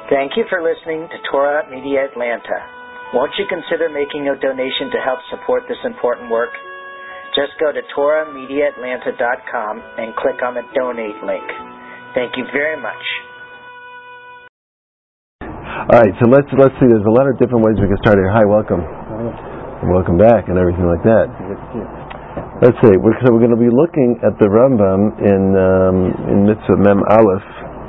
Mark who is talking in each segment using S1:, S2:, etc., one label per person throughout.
S1: Thank you for listening to Torah Media Atlanta. Won't you consider making a donation to help support this important work? Just go to TorahMediaAtlanta.com and click on the donate link. Thank you very much.
S2: All right, so let's see. There's a lot of different ways we can start here. Hi, welcome. Welcome back and everything like that. Let's see. We're going to be looking at the Rambam in Mitzvah Mem Aleph.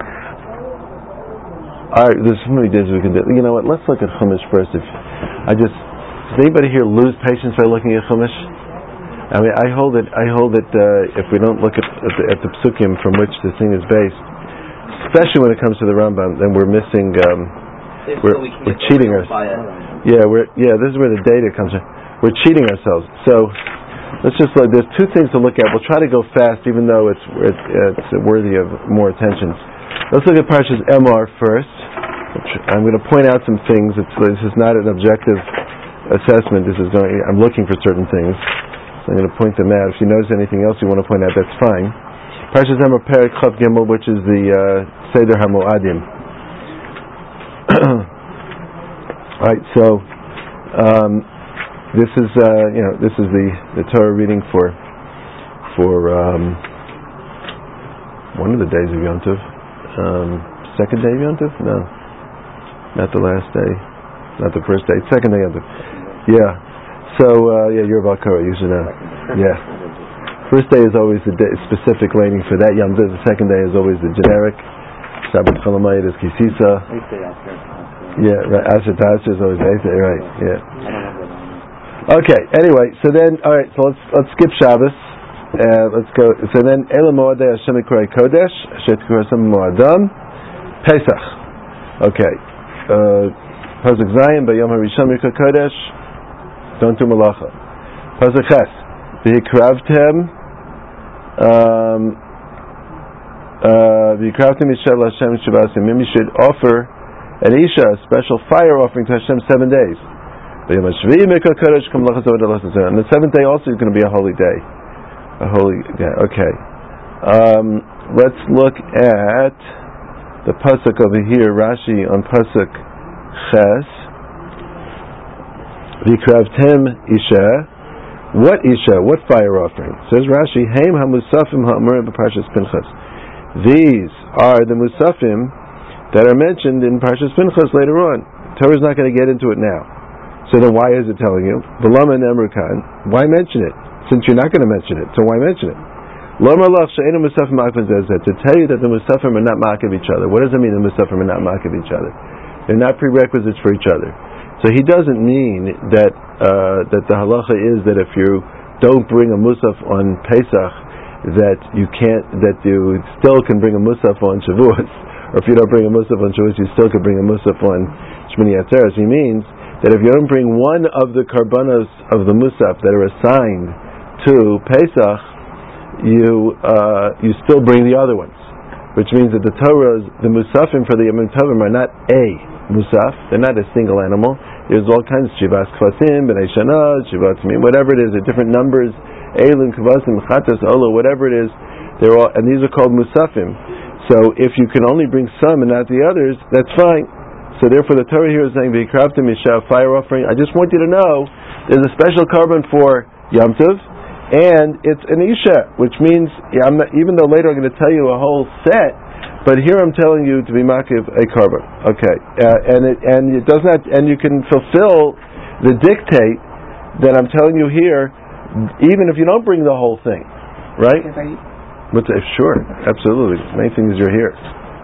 S2: All right, there's so many days we can do. You know what? Let's look at Chumash first. Does anybody here lose patience by looking at Chumash? I mean, I hold it. If we don't look at the psukim from which the thing is based, especially when it comes to the Rambam, then we're missing. We're cheating ourselves. This is where the data comes from. We're cheating ourselves. So let's just look. There's two things to look at. We'll try to go fast, even though it's worthy of more attention. Let's look at Parshas Emor first. I'm going to point out some things. This is not an objective assessment. I'm looking for certain things, so I'm going to point them out. If you notice anything else you want to point out, that's fine. Parshas Emor Perek Chav Gimel, which is the Seder HaMoadim. All right, so this is the Torah reading for one of the days of Yom Tov. Second day of Yom Tov? No, not the last day, not the first day. Second day of Yom Tov. Yeah. So you're about Korah. You should know. Yeah. First day is always the day, specific laning for that Yom Tov. The second day is always the generic. Shabbat Cholamayit is Kisisa. Yeah, right. Asher Tasher is always the eighth day. Right. Yeah. Okay. Anyway, so then, all right. So let's skip Shabbos. Let's go. So then, Ela Moadei Hashem Yikrei Kodesh, Hashem Yikrei Hashem Moadam, Pesach. Okay. Pasuk Zayin, Bayom HaRishon Yikrei Kodesh, don't do Malacha. Pasuk Ches, V'hikravtem, V'hikravtem Yisrael Hashem Shabbat Yamim. You should offer an Isha, a special fire offering to Hashem 7 days. Bayom HaShvi Yikrei Kodesh, Kam Lacha Zod Elas Zod. And the 7th day also is going to be a holy day. Okay. Let's look at the pasuk over here. Rashi on pasuk Ches. V'kravtem Isha. What Isha? What fire offering? Says Rashi. Heim hamusafim ha'amurim b'Parshas Pinchas. These are the musafim that are mentioned in Parshas Pinchas later on. Torah is not going to get into it now. So then, why is it telling you? V'lama nemrukan. Why mention it? Since you're not going to mention it, so why mention it? To tell you that the Musafim are not ma'akev each other. What does it mean the Musafim are not ma'akev each other? They're not prerequisites for each other. So he doesn't mean that the halacha is that if you don't bring a Musaf on Pesach, that you still can bring a Musaf on Shavuos, or if you don't bring a Musaf on Shavuos, you still can bring a Musaf on Shmini Atzeres. He means that if you don't bring one of the karbanos of the Musaf that are assigned to Pesach, you still bring the other ones, which means that the Musafim for the Yom Tovim are not a Musaf. They're not a single animal. There's all kinds of Shivas Kvasim, B'nai Shana, Shivat Tamim, whatever it is. They're different numbers. Eilim, Kvasim, Chatas, Olo, whatever it is. They're all, and these are called Musafim. So if you can only bring some and not the others, that's fine. So therefore, the Torah here is saying V'ikravtem Isha, fire offering. I just want you to know there's a special carbon for Yom Tov. And it's an Isha, which means, even though later I'm going to tell you a whole set, but here I'm telling you to be makiv a carbon. Okay, and it does not, and you can fulfill the dictate that I'm telling you here, even if you don't bring the whole thing, right? Sure, absolutely. The main thing is you're here.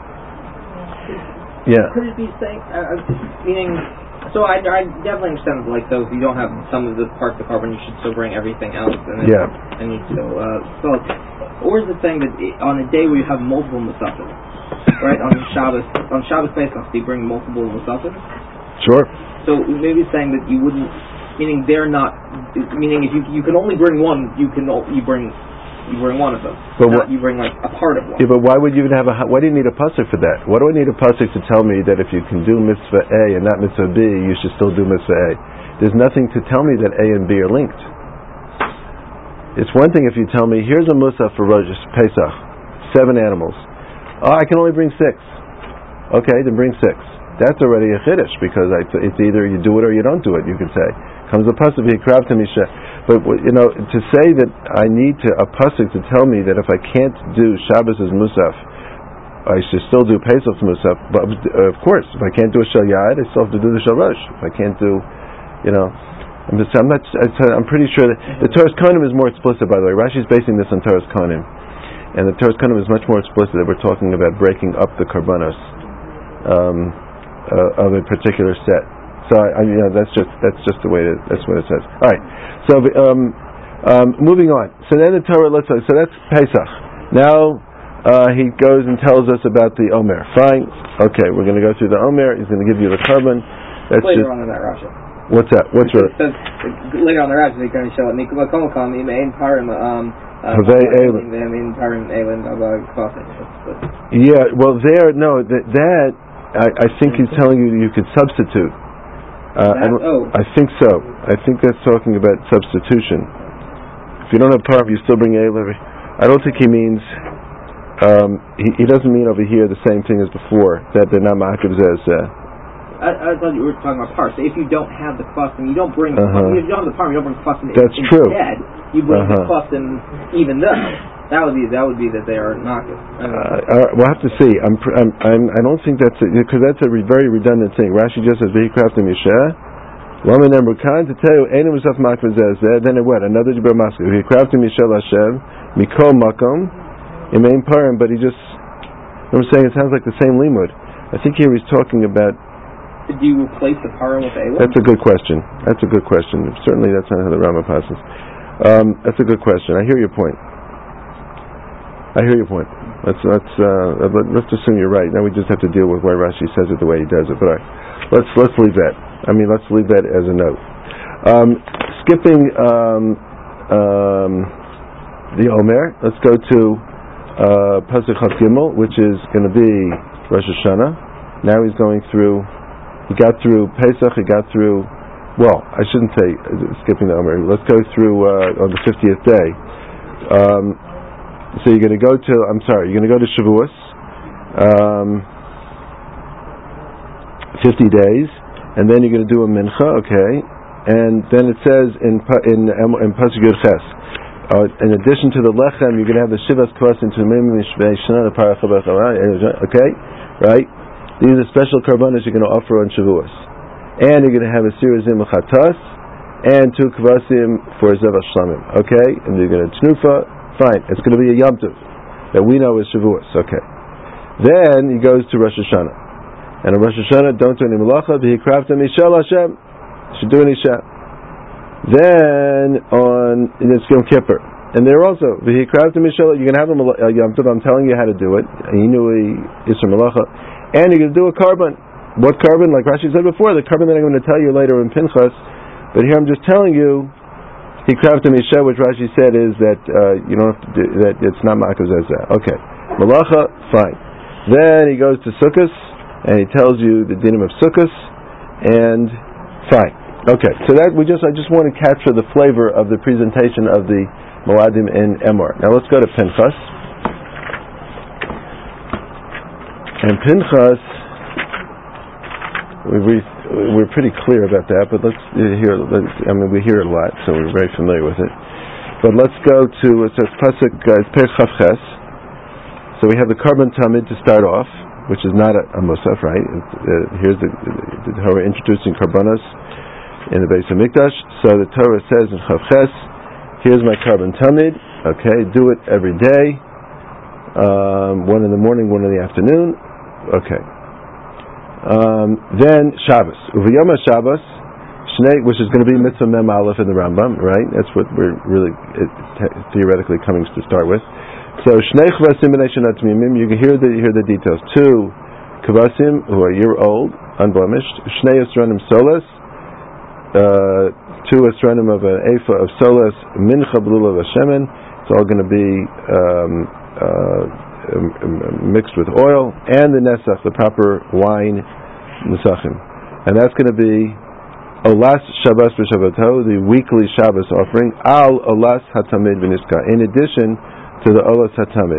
S2: Yeah.
S3: Could it be saying, meaning? So I definitely understand, like, though, if you don't have some of the parts of the carbon, you should still bring everything else. And you still, or is it saying that on a day where you have multiple musafim, right, on Shabbos Pesach, do you bring multiple musafim?
S2: Sure.
S3: So maybe it's saying that you wouldn't, meaning if you can only bring one, you bring one of them. But you bring like a part of one.
S2: Yeah, but why would you even have why do you need a pasuk for that? Why do I need a pasuk to tell me that if you can do mitzvah A and not mitzvah B, you should still do mitzvah A? There's nothing to tell me that A and B are linked. It's one thing if you tell me, here's a musaf for Rosh Pesach, 7 animals. Oh, I can only bring 6. Okay, then bring 6. that's already a chiddush, because it's either you do it or you don't do it, you could say. Comes a pasuk, v'hikrabtem isha. But, to say that I need a pasuk to tell me that if I can't do Shabbos as Musaf, I should still do Pesach Musaf. But, of course, if I can't do a Shel Yad, I still have to do the Shel Rosh. If I can't do, I'm pretty sure that the Torah's Kohanim is more explicit, by the way. Rashi's basing this on Torah's Kohanim. And the Torah's Kohanim is much more explicit that we're talking about breaking up the Karbanos of a particular set. So that's just the way that's what it says. All right. So moving on. So then the Torah, so that's Pesach. Now he goes and tells us about the Omer. Fine. Okay, we're going to go through the Omer. He's going to give you the carbon. That's
S3: later on in that Rashi.
S2: What's that? What's it?
S3: Later on the Rashi, they're going to show it.
S2: Yeah. Well, that I think he's telling you could substitute. I think so. I think that's talking about substitution. If you don't have parv, you still bring Eilev. I don't think he means. He doesn't mean over here the same thing as before, that they're not ma'akev zeh.
S3: I thought you were talking about parv. So if you don't have the kvasim, you don't bring. If you don't have the parv, you don't bring kvasim.
S2: That's true.
S3: Instead, you bring the kvasim, even though that would be that they are ma'akev.
S2: We'll have to see. I don't think that's it, because that's a very redundant thing. Rashi just says v'hikraftem yisheh. Lamed Emrukan to tell you enim usaf ma'akev zeh. Then what? Another dibur maskeh. V'hikraftem yisheh Hashem mikol makom imein parim. But he just. I'm saying it sounds like the same limud. I think here he's talking about.
S3: Do you replace the parim with Eilim?
S2: That's a good question. Certainly that's not how the Rambam passes. That's a good question. I hear your point. Let's assume you're right. Now we just have to deal with why Rashi says it the way he does it. But all right, let's leave that. Let's leave that as a note. Skipping the Omer, let's go to Pasuk Chav Gimel, which is going to be Rosh Hashanah. Now he's going through. He got through Pesach. He got through. Well, I shouldn't say skipping the Omer. Let's go through on the 50th day. So you're going to go to. You're going to go to Shavuos. 50 days, and then you're going to do a mincha. Okay, and then it says in Pasuk Yud Ches. In addition to the lechem, you're going to have the shivas kvasim to mimim mishvei shana the parachabach. Okay, right. These are special karbanos you're going to offer on Shavuos. And you're going to have a sirazim chatas and 2 kvasim for zevach shlamim. Okay? And you're going to tnufa. Fine. It's going to be a Yom Tov that we know is Shavuos. Okay. Then he goes to Rosh Hashanah. And on Rosh Hashanah, don't do any malacha. V'hikraftem ishal Hashem. You should do an isha. Then it's Yom Kippur. And there also, v'hikraftem ishal. You're going to have a Yom Tov. I'm telling you how to do it. Inui isra malacha. And you're going to do a carbon. What carbon? Like Rashi said before, the carbon that I'm going to tell you later in Pinchas. But here I'm just telling you, he crafted Misha, which Rashi said is that you don't have to do that. It's not ma'akev zeh. Okay, malacha, fine. Then he goes to Sukkos and he tells you the dinim of Sukkos, and fine. Okay, so that I just want to capture the flavor of the presentation of the Moadim in Emor. Now let's go to Pinchas. And Pinchas, we're pretty clear about that, but we hear it a lot, so we're very familiar with it. But let's go to, it says Pasuk, it's Perek Chav Ches. So we have the Karban Tamid to start off, which is not a Musaf, right? Here's the Torah introducing Karbanos in the Beis HaMikdash. So the Torah says in Chav Ches, here's my Karban Tamid, okay, do it every day, one in the morning, one in the afternoon. Okay. Then Shabbos. Uvayom Shabbos, Shnei, which is going to be Mitzvah Mem Aleph in the Rambam, right? That's what we're really theoretically coming to start with. So Shnei Chvasim B'nei Shana T'mimim. You can hear the details. 2 Kvasim who are a year old, unblemished. Shnei Esronim Solas. 2 Esronim of an Ephah of Solas. Mincha B'lulav Hashemen. It's all going to be mixed with oil, and the nesach, the proper wine, nesachim, and that's going to be olas Shabbos b'Shabbato, the weekly Shabbos offering, al olas hatamid v'niska, in addition to the olas hatamid.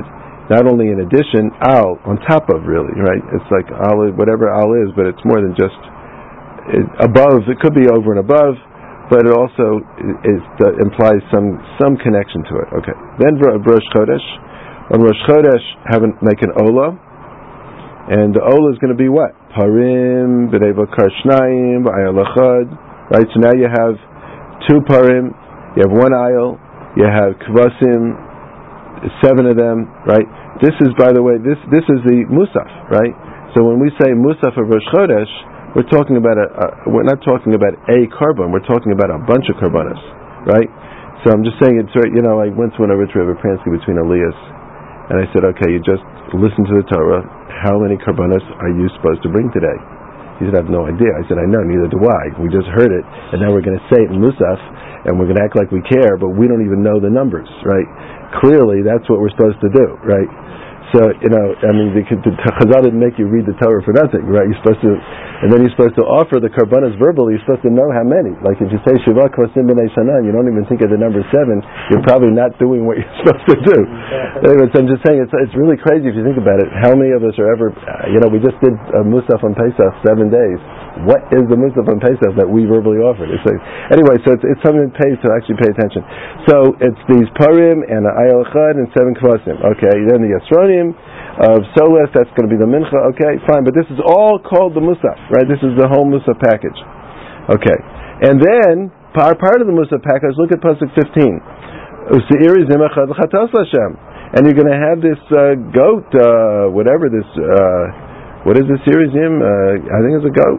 S2: not only in addition, al, on top of, really, right? It's like al, whatever al is, but it's more than just above. It could be over and above, but it also implies some connection to it. Okay. Then Rosh Chodesh. On Rosh Chodesh, make an Ola, and the Ola is going to be what? Parim, B'nei Bakar Shnayim, B'ayal Echad. Right. So now you have 2 parim, you have 1 ayal, you have kvasim, 7 of them. Right. This is, by the way, this is the musaf. Right. So when we say musaf of Rosh Chodesh, we're talking about we're not talking about a carbon. We're talking about a bunch of carbonas, right? So I'm just saying it's right. I went to an over to Rebbe Pransky between Elias, and I said, okay, you just listen to the Torah. How many carbonas are you supposed to bring today? He said, I have no idea. I said, I know, neither do I. We just heard it, and now we're going to say it in Musaf, and we're going to act like we care, but we don't even know the numbers, right? Clearly, that's what we're supposed to do, right? So, the Chazal didn't make you read the Torah for nothing, right? You're supposed to, and then you're supposed to offer the karbanas verbally. You're supposed to know how many. Like if you say Shiva Kvasim B'nei Shana, you don't even think of the number 7. You're probably not doing what you're supposed to do. Anyway, so I'm just saying it's really crazy if you think about it. How many of us are ever? We just did Musaf on Pesach 7 days. What is the Musaf on Pesach that we verbally offered? Anyway, so it's something that pays to actually pay attention. So it's these parim and ayal echad and 7 kvasim. Okay, then the Yasronim of Soles, that's going to be the mincha. Okay, fine, but this is all called the Musaf, right? This is the whole Musaf package. Okay, and then part of the Musaf package. Look at pasuk 15. Useiri zimachad l'chatos l'Hashem, and you're going to have this goat, whatever this. What is the series? I think it's a goat.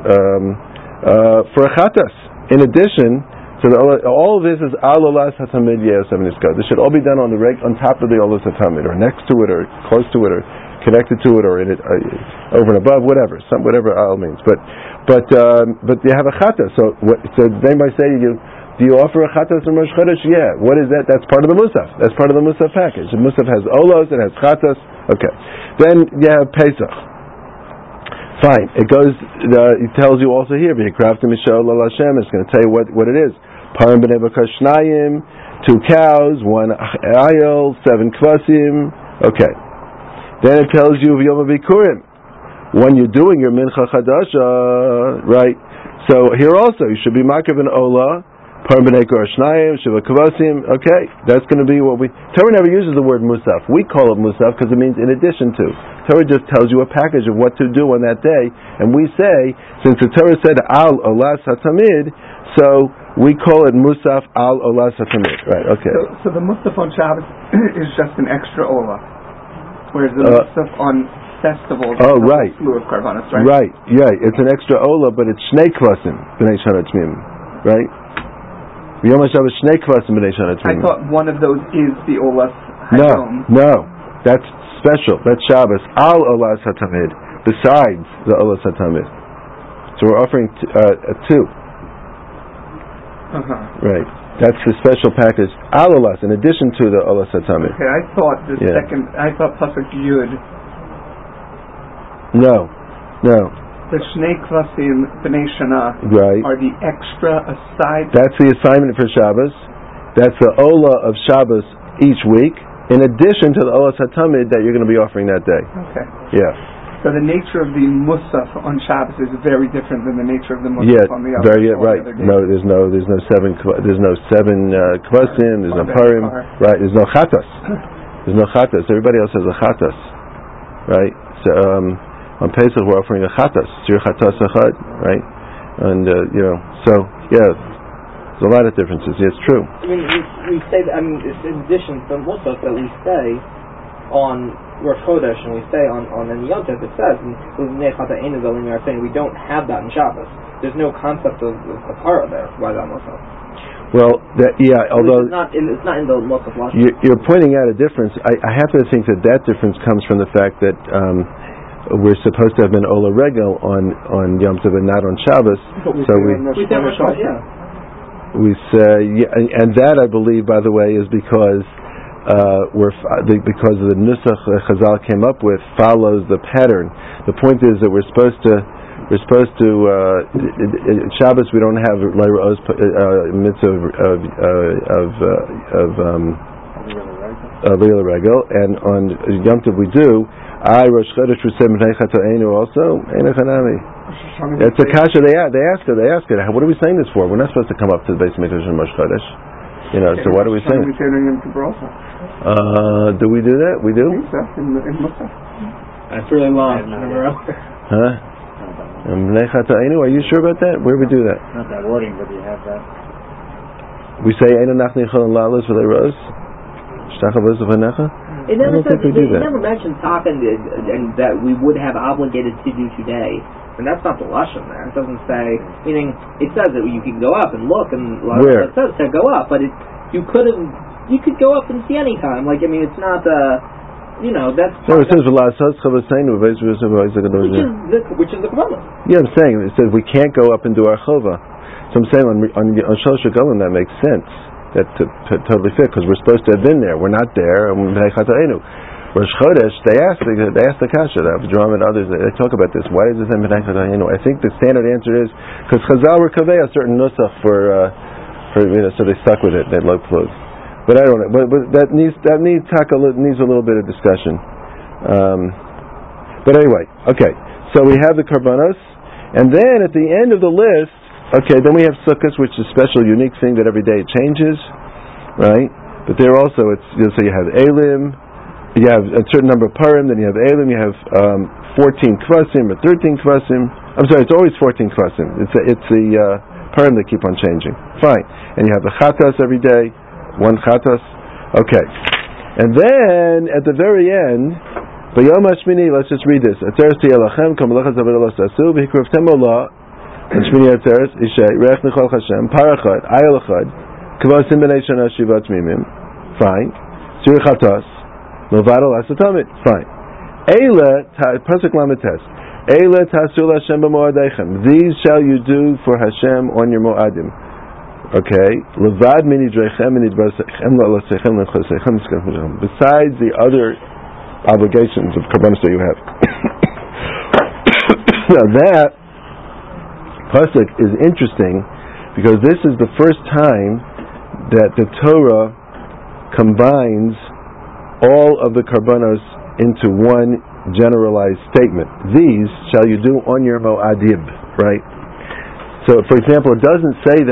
S2: For a chatas. In addition, so all of this is al olas hatamid yesem niskad. This should all be done on top of the olas hatamid, or next to it, or close to it, or connected to it, or in it, over and above, whatever al means. But you have a chatas. So they might say to you, do you offer a chatas in Rosh Chodesh? Yeah. What is that? That's part of the musaf. That's part of the musaf package. The musaf has olos, it has chatas. Okay. Then you have Pesach. Fine. It goes. It tells you also here. V'yikraftem Yisrael al Hashem. It's going to tell you what it is. Parim b'nei bakar shnayim, 2 cows, 1 ayil, 7 kvasim. Okay. Then it tells you v'yom bikurim. When you're doing your mincha chadasha, right? So here also you should be makriv an ola. Parim b'nei bakar shnayim, 7 kvasim. Okay. That's going to be what we. Torah never uses the word musaf. We call it musaf because it means in addition to. Torah just tells you a package of what to do on that day, and we say, since the Torah said al olas hatamid, so we call it musaf al olas hatamid. Right? Okay.
S4: So the musaf on Shabbos is just an extra ola, whereas the musaf on festivals is
S2: right.
S4: a slew of karbanos, right?
S2: Right. Yeah, it's an extra ola, but it's shnei kvasim b'nei shana tmim, right? Yom HaShabbos shnei kvasim b'nei shana tmim.
S4: I thought one of those is the olas hayom.
S2: No, that's special. That's Shabbos. Al olas hatamid. Besides the olas hatamid. So we're offering 2. Right. That's the special package. Al olas, in addition to the olas hatamid.
S4: Okay, I thought I thought pasuk yud.
S2: No.
S4: The shnei klasim b'nei shana are the extra aside.
S2: That's the assignment for Shabbos. That's the ola of Shabbos each week. In addition to the olas hatamid that you're going to be offering that day.
S4: Okay.
S2: Yeah.
S4: So the nature of the musaf on Shabbos is very different than the nature of the musaf on the other.
S2: Right. No, there's no 7 kvasim. There's no parim. Right. There's no chatas. There's no chatas. Everybody else has a chatas. Right. So on Pesach we're offering a chatas. Sir chatas achad. Right. And so yeah. There's a lot of differences. Yeah, it's true.
S3: I mean, we say that. I mean, it's in addition to musaf that we say on Rosh Chodesh and we say on the Yom Tov. It says in are saying we don't have that in Shabbos. There's no concept of kapara there. Why that musaf?
S2: Well, although
S3: it's not in the musaf.
S2: You're pointing out a difference. I have to think that difference comes from the fact that we're supposed to have been ola regel on Yom Tov and not on Shabbos. We say, and that I believe, by the way, is because because the nusach Chazal came up with follows the pattern. The point is that we're supposed to Shabbos we don't have mitzvah Leil Regel, and on Yom Tov we do Rosh Chodesh we say B'nei Chatoeinu also Ein Chanami. It's a kasha. They ask her. What are we saying this for? We're not supposed to come up to the base of Mikdash on Rosh Chodesh. So what are we saying? Do we do that? We do?
S3: That's really long.
S2: Huh? Are you sure about that? Where do we do that?
S5: Not that wording, but you have that.
S2: We say Eino Nachni Chol and Lalos V'Lei Ros. Shtachavos V'Necha.
S3: It never says. It never mentions talking and that we would have obligated to do today. And that's not the lashon there. It doesn't say. Meaning, it says that you can go up and look, and
S2: where?
S3: It says to go up, but you could go up and see any time. It's not. That's.
S2: No, it says V'Lasas Chavaseinu V'Beis
S3: which is the Kabbalah.
S2: Yeah, I'm saying it says we can't go up and do our chova. So I'm saying on Shalosh Regalim that makes sense. That totally fit because we're supposed to have been there. We're not there. Rosh Chodesh, they ask the kasha, the Avdram and others, they talk about this. Why is this in B'nai Chatoenu? I think the standard answer is because Chazal were kaveh a certain nusach for so they stuck with it. They had low clothes. But I don't know. But that needs a little bit of discussion. But anyway, okay. So we have the karbanos, and then at the end of the list, then we have sukkahs, which is a special, unique thing that every day it changes, right? But there also so you have elim. You have a certain number of parim, then you have elim, you have 14 kvasim or 13 kvasim. I'm sorry, it's always 14 kvasim. It's the parim that keep on changing. Fine. And you have the chatas every day, one chatas. Okay. And then, at the very end, B'yom HaShmini, let's just read this. Atzeres tiyelachem, kam melachas avodah lo tasu, v'hikrivtem olah, and Shmini Atzeres, Ishay, Reach Nechol Hashem, Parachad, Ayel Echad, kvasim b'nei shana shivat mimim. Fine. Siri chatas. Novadol Asatamit. Fine. Eila Pasuk Lamites. Eila Tasul Hashem b'moadeichem. These shall you do for Hashem on your moadim. Okay. Levad minidrechem minidbrasechem la'lasechem l'chosechem l'chosechem. Besides the other obligations of karbanos that you have. Now that pasuk is interesting because this is the first time that the Torah combines all of the karbanos into one generalized statement. These shall you do on your mo'adib, right? So, for example, it doesn't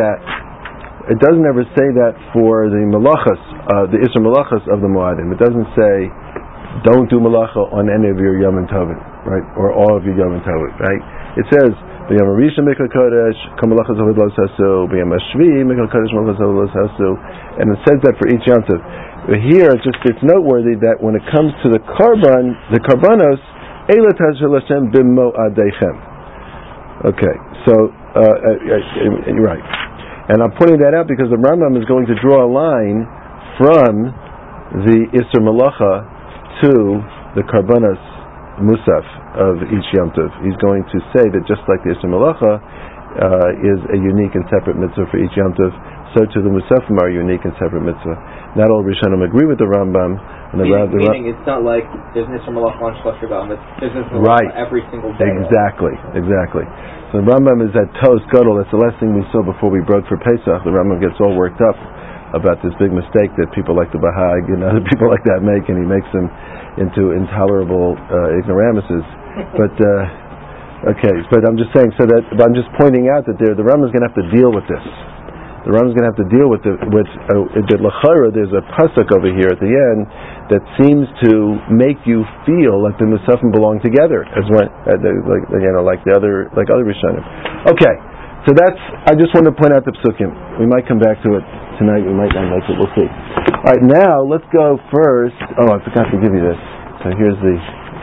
S2: ever say that for the malachas, the Isra malachas of the mo'adim. It doesn't say, don't do malacha on any of your Yom Tovim, right? Or all of your Yom Tovim, right? It says, B'yam Rishon Mikol Kodesh, Kamalachas Avodah Lo Tasu, B'yam Hashvi Mikol Kodesh Malachas Avodah Lo Tasu, and it says that for each Yom Tov. Here, it's noteworthy that when it comes to the karbanos, Eila Tashel Hashem B'mo Adeichem. Okay, so you're right, and I'm pointing that out because the Rambam is going to draw a line from the Isser Malacha to the karbanos musaf of each Yom Tov. He's going to say that just like the Isser Malacha is a unique and separate mitzvah for each Yom Tov, so too the Musafim are unique and separate mitzvah. Not all Rishonim agree with the Rambam. And
S3: meaning it's not like there's Nisra Malach on Shlosh Regalim. There's Nisra Malach every single day.
S2: Exactly. So the Rambam is at Tos Gadol. That's the last thing we saw before we broke for Pesach. The Rambam gets all worked up about this big mistake that people like the Bahag and other people like that make, and he makes them into intolerable ignoramuses. But but I'm just saying. I'm just pointing out that the Rambam is going to have to deal with this. The Rambam is going to have to deal with the L'chara. There's a pasuk over here at the end that seems to make you feel like the Musafim belong together, as one, like other Rishonim. Okay, so I just want to point out the psukim. We might come back to it tonight. We might not like it. We'll see. All right, now let's go first. Oh, I forgot to give you this. So here's the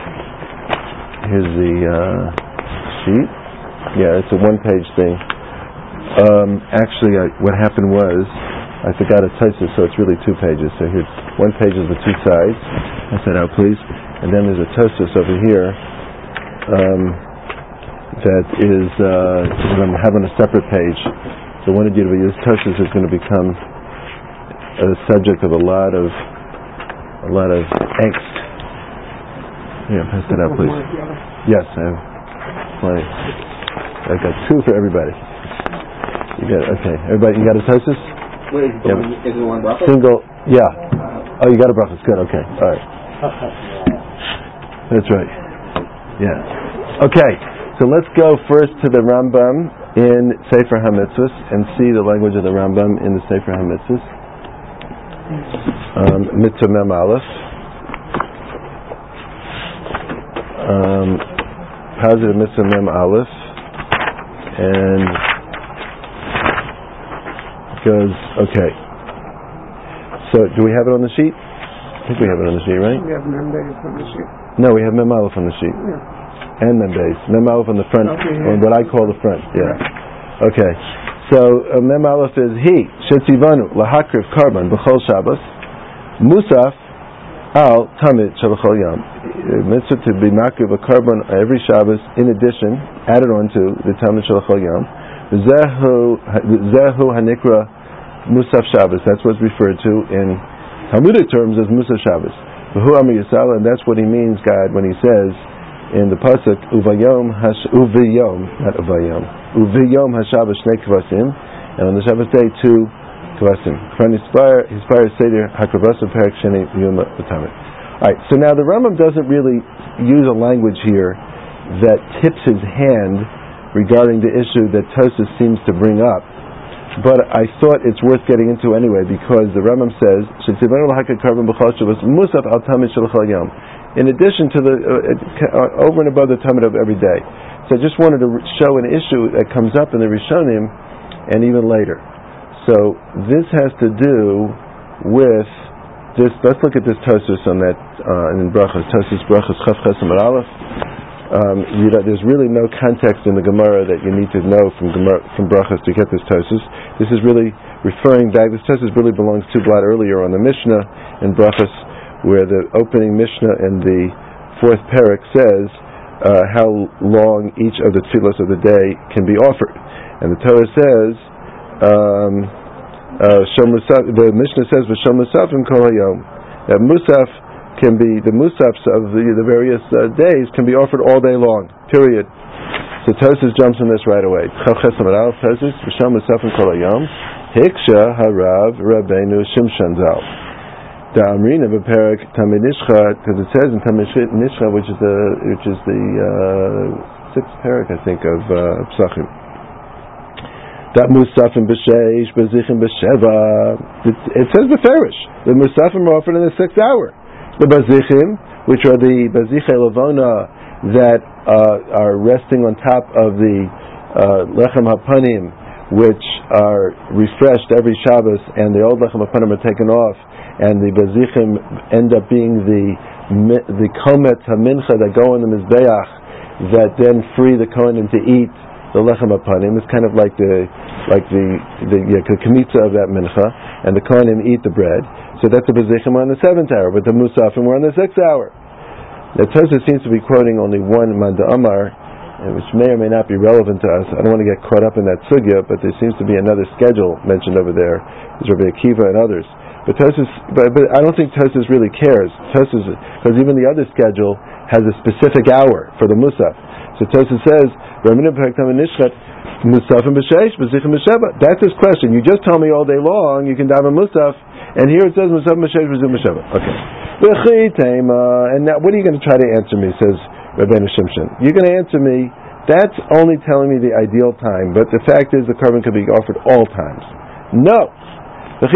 S2: sheet. Yeah, it's a one-page thing. Actually, what happened was I forgot a Tosfos, so it's really 2 pages. So here's one page of the 2 sides. I said, "Oh, please," and then there's a Tosfos over here that is I'm having a separate page. So I wanted you to use Tosfos is going to become a subject of a lot of angst. Yeah, pass that out, please. Yes, I have plenty. I've got 2 for everybody. You got okay. Everybody, you got a Tosfos?
S3: Wait, is it one bracha?
S2: Single, yeah. Oh, you got a brachas. Good. Okay. All right. That's right. Yeah. Okay. So let's go first to the Rambam in Sefer HaMitzvos and see the language of the Rambam in the Sefer HaMitzvos. Mitzvah Mem Aleph. Positive Mitzvah Mem Aleph. And it goes, okay. So, do we have it on the sheet? I think we have it on the sheet, right?
S4: We have Mem Beis on the sheet.
S2: No, we have Mem Aleph on the sheet.
S4: Yeah.
S2: And Mem Beis. Mem Aleph on the front, on what I call the front. Yeah. Okay. So, Mem Aleph is He, Shetzivanu, Lahakriv Karban, B'chol Shabbos, Musaf, Al Tamid Shalachol Yom. Mitzvah to be makriv a carbon every Shabbos, in addition, added on to the Tamid Shalachol Yom. Zehu Hanikra Musaf Shabbos. That's what's referred to in Talmudic terms as Musaf Shabbos. V'hu Amar Yisrael, and that's what he means, God, when he says in the pasuk Uvayom not Uvayom Hashabbos Shnei Kvasim, and on the Shabbos day 2 Kvasim. Kvan Hispire Seder Hakravasim Perak Sheni Yuma B'Tamid. All right. So now the Rambam doesn't really use a language here that tips his hand regarding the issue that Tosfos seems to bring up, but I thought it's worth getting into anyway because the Rambam says, in addition to the over and above the Tamid of every day. So I just wanted to show an issue that comes up in the Rishonim and even later. So this has to do with this. Let's look at this Tosfos on that in Brachos. Tosfos Brachos Chaf Ches Amud Aleph. There's really no context in the Gemara that you need to know from Brachos to get this Tosfos. This is really referring back. This Tosfos really belongs to blot earlier on the Mishnah in Brachos, where the opening Mishnah in the 4th parak says how long each of the tefillos of the day can be offered, and the Torah says the Mishnah says v'shom musafim kol hayom, that musaf can be, the musafs of the various days can be offered all day long, period. So Tosfos jumps on this right away. Chav Ches Amud Aleph Tosfos v'shom musafim kol hayom hiksha harav Rabbeinu Shimshon Zal da Amrina b'perak Tamid Nishcha, because it says in Tamid Nishcha, which is the 6th parak I think of Psachim, that musafim b'sheish b'zichim b'sheva. It says b'ferish the musafim are offered in the 6th hour. The bazichim, which are the bazichei lavona that are resting on top of the lechem hapanim, which are refreshed every Shabbos, and the old lechem hapanim are taken off, and the bazichim end up being the komet hamincha that go on the mizbeach, that then free the kohanim to eat the lechem hapanim. It's kind of like the kemitza of that mincha, and the kohanim eat the bread. So that's the bazichim on the 7th hour, but the musafim were on the 6th hour. The Tosfos seems to be quoting only one Manda Amar, which may or may not be relevant to us. I don't want to get caught up in that sugya, but there seems to be another schedule mentioned over there. There's Rabbi Akiva and others. But I don't think Tosfos really cares. Tosfos, because even the other schedule has a specific hour for the musaf. So Tosfos says, musafim b'sheish, b'zichim b'sheva. That's his question. You just tell me all day long you can daven musaf, and here it says musafim b'sheish, b'zichim b'sheva. Okay. And now, what are you going to try to answer me? Says Rabbeinu Shimshon. You're going to answer me. That's only telling me the ideal time, but the fact is the carbon could be offered all times. No. But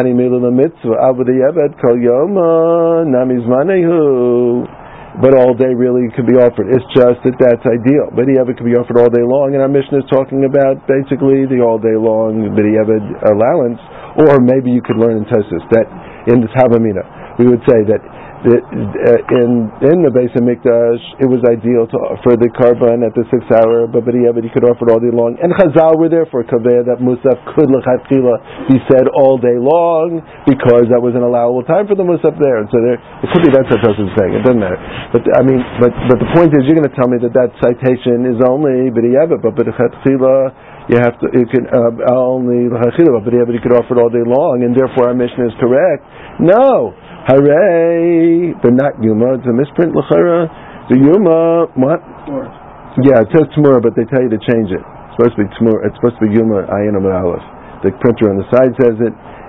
S2: all day really could be offered. It's just that's ideal. B'diavad could be offered all day long, and our Mishnah is talking about basically the all day long b'diavad allowance. Or maybe you could learn in Tosfos that in the Havamina we would say that in the Beis Hamikdash it was ideal to offer the carbon at the 6th hour, but you could offer it all day long. And Chazal were there for Kaveh that Musaf could lechatchila be said all day long because that was an allowable time for the Musaf there. And so it could be that's what Tosfos is saying. It doesn't matter. But the point is, you're going to tell me that citation is only b'diavad, but lechatchila you can only lechatchila, but you could offer it all day long, and therefore our mission is correct. No. Hooray! But not Yuma. It's a misprint, l'chara. The Yuma, what? Yeah, it says Tmura, but they tell you to change it. It's supposed to be Tmura. It's supposed to be Yuma, Ayin Amud Aleph. The printer on the side says it,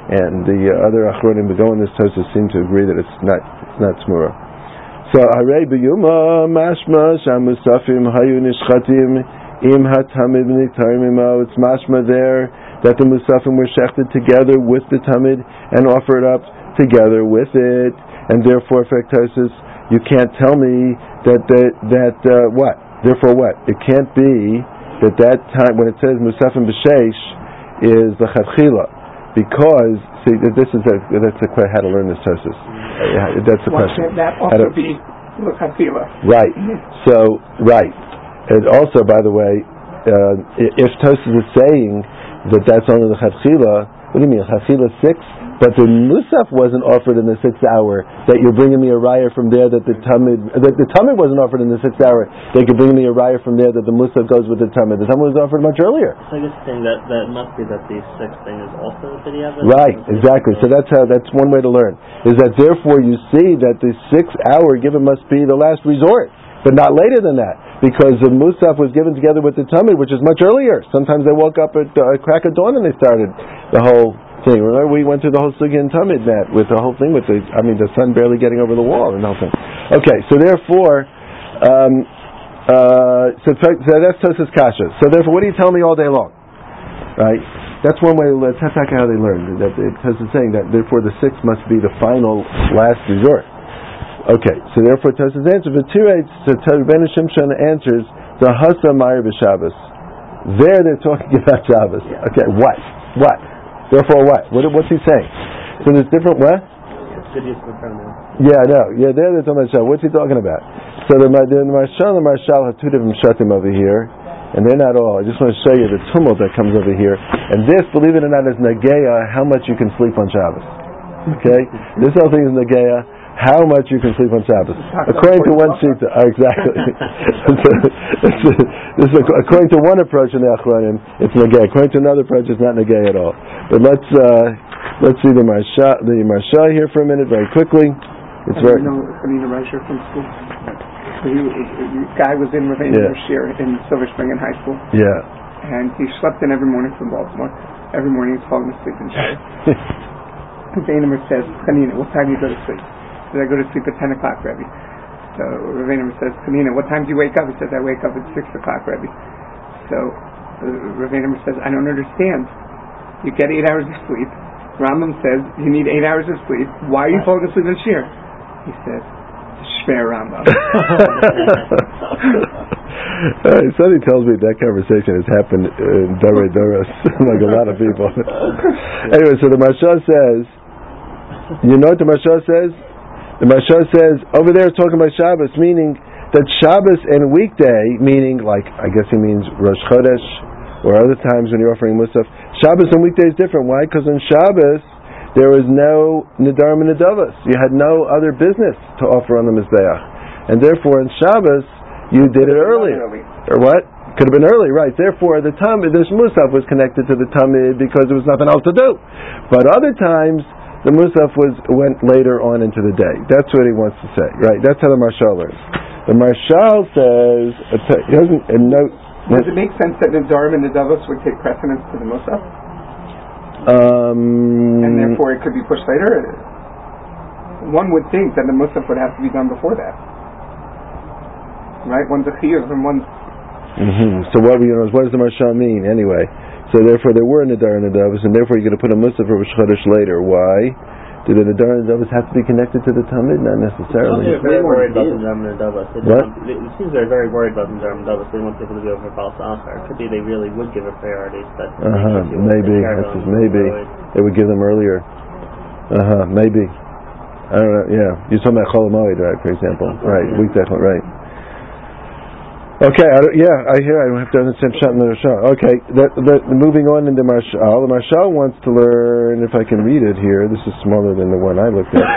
S2: and the other Achronim who go in this Tosfos seem to agree that it's not Smura. So Harei b'Yuma mashma shamusafim hayu nishchatim im hatamid v'niktarim imo. It's mashma there that the musafim were shechted together with the tamid and offered up together with it, and therefore, Tosfos, you can't tell me that what? Therefore, what? It can't be that time when it says musafim b'sheish is the chatchila, because see that's the question how to learn this Tosfos. That's the question.
S4: That also be l'chatchila.
S2: Right. So right. And also, by the way, if Tosfos is saying that that's only the chatchila, what do you mean? Chatchila 6? But the musaf wasn't offered in the 6th hour. That you're bringing me a raya from there that the tamid wasn't offered in the 6th hour. They could bring me a raya from there that the musaf goes with the tamid. The tamid was offered much earlier.
S5: So I guess saying that must be that the 6th thing is also B'diavad.
S2: Right, exactly. So that's one way to learn. Is that therefore you see that the 6th hour given must be the last resort, but not later than that, because the musaf was given together with the tamid, which is much earlier. Sometimes they woke up at crack of dawn and they started the whole thing. Remember, we went through the whole sugya and tamid, Matt, with the whole thing with the sun barely getting over the wall and the whole thing. Okay, so therefore, so that's Tosfos kasha. So therefore, what do you tell me all day long? Right? That's one way. That's how they learn. That Tosfos is saying that therefore the 6th must be the final, last resort. Okay, so therefore Tosfos answers. But so Rabbeinu Shimshon answers the Hasa Ma'ir b'Shabbos. There they're talking about Shabbos. Okay, what? Therefore, what? What's he saying? So there's different what? Yeah, no. Yeah, they're talking about Shabbos. What's he talking about? So the Marshal and the Marshal have two different shatim over here, and they're not all. I just want to show you the tumult that comes over here. And this, believe it or not, is Nageya, how much you can sleep on Shabbos. Okay? This whole thing is Nageya, how much you can sleep on Shabbos. According to one sheet, exactly. This is according to one approach in the Achronim, it's Nageya. According to another approach, it's not Nageya at all. But let's see the Marsha here for a minute, very quickly. It's very.
S4: Hanina Reisher from school. The guy was in Ravina Shir in Silver Spring in high school.
S2: Yeah.
S4: And he slept in every morning from Baltimore. Every morning he's falling asleep in Shabbos. Ravina says, Hanina, what time do you go to sleep? He said, I go to sleep at 10 o'clock, Rebbe. So Ravina says, Hanina, what time do you wake up? He says, I wake up at 6 o'clock, Rebbe. So Ravina says, I don't understand. You get 8 hours of sleep. Rambam says you need 8 hours of sleep. Why are you falling asleep in Shir? He says, Shver Rambam.
S2: Somebody tells me that conversation has happened in Dorei Doros, like a lot of people. Anyway, so the Marsha says, you know what the Marsha says? The Marsha says, over there talking about Shabbos, meaning that Shabbos and weekday, meaning like, I guess he means Rosh Chodesh, or other times when you're offering Musaf. Shabbos and weekday is different. Why? Because on Shabbos, there was no Nidarim and Nidavos. You had no other business to offer on the Mizbeach. And therefore, on Shabbos, you did it earlier. Or what? Could have been early, right. Therefore, the Tamid, this Musaf was connected to the Tamid because there was nothing else to do. But other times, the Musaf went later on into the day. That's what he wants to say, right? That's how the Marshal learns. The Marshal says, he doesn't note.
S4: Does it make sense that Nidarim and Nidavos would take precedence to the Musaf? And therefore it could be pushed later? One would think that the Musaf would have to be done before that. Right? One's a chiyuv and one's...
S2: So what does the Marshal mean anyway? So therefore there were Nidar and Nidavos, and therefore you're going to put a Musaf for Rosh Chodesh later. Why? Do the Nidar and Nidavos have to be connected to the Tamid? Not necessarily.
S5: They're very worried about the Nidar and Nidavos.
S2: What?
S5: It seems they're very worried about the Nidar and Nidavos. They want people to go for Baal Sachar. It could be they really would give a priority.
S2: Maybe. They would give them earlier. Maybe. I don't know. Yeah. You're talking about Chol Hamoed, right, for example. Right. Weekday, right. Okay, I hear. I don't have to understand Pshat in the Marshal. Okay, moving on into Marshal. The Marshal wants to learn, if I can read it here. This is smaller than the one I looked at.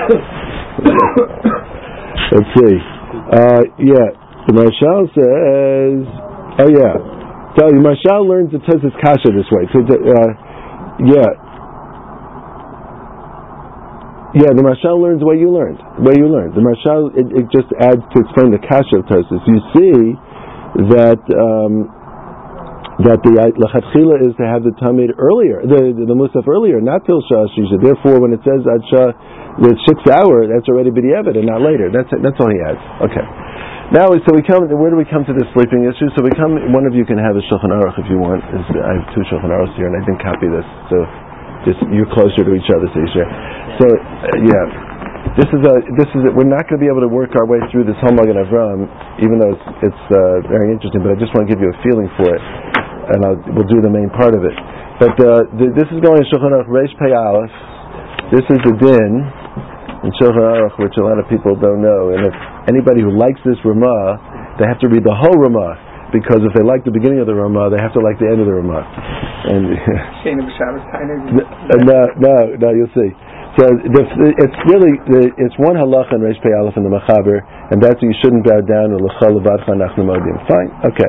S2: Let's see. The Marshal says. So the Marshal learns the Tosfos Kasha this way. So, the Marshal learns the way you learned. The Marshal it just adds to explain the Kasha of Tosfos. You see that that the lachatchila is to have the tamid earlier, the musaf earlier, not till shah shisha. Therefore, when it says ad shah, the 6 hour, that's already b'diavad and not later. That's all he adds. Okay. Now, so we come. Where do we come to this sleeping issue? So we come. One of you can have a Shulchan Aruch if you want. I have 2 Shulchan Aruchs here, and I didn't copy this. So just you're closer to each other, so you share. So this is we're not going to be able to work our way through this whole Magen Avraham, even though it's very interesting. But I just want to give you a feeling for it, and we'll do the main part of it. But this is going to Shulchan Aruch Reish Pei Aleph. This is the din in Shulchan Aruch, which a lot of people don't know. And if anybody who likes this Ramah, they have to read the whole Ramah, because if they like the beginning of the Ramah, they have to like the end of the Ramah. And no, you'll see. So it's really it's one halacha in Reish Pei Aleph in the Machaber, and that's you shouldn't bow down to l'chol levadcha nachnu modim. Fine, okay.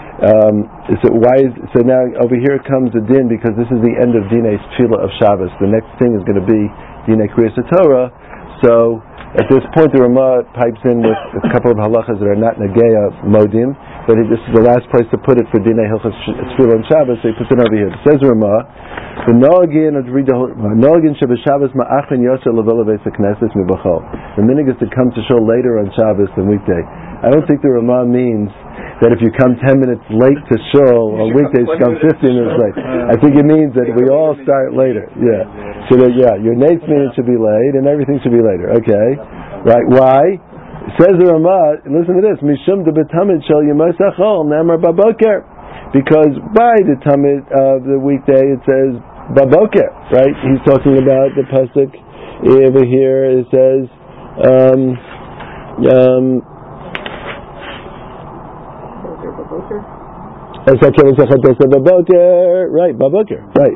S2: So now over here comes the din, because this is the end of Dinei Tefillah of Shabbos. The next thing is going to be Dinei Kriyas Torah. So at this point, the Ramah pipes in with a couple of halachas that are not Nageya Modim, but this is the last place to put it for Dinei Hilchos Tefillah on Shabbos, so he puts it over here. It says the Ramah, the Noagin Shabbos Ma'achin Yosher Levela Beis HaKnesses Mibachol. The minig is to come to shul later on Shabbos than weekday. I don't think the Ramah means that if you come 10 minutes late to shul on weekdays, you come 15 minutes late. I think it means that we all start later. Yeah. So that, your next minute should be late and everything should be later. Okay. Right. Why? Says the Ramah, listen to this, Mishum de betamid shel yemosachol namar baboker. Because by the tamid of the weekday it says baboker, right? He's talking about the pasuk over here. It says right, baboker. Right,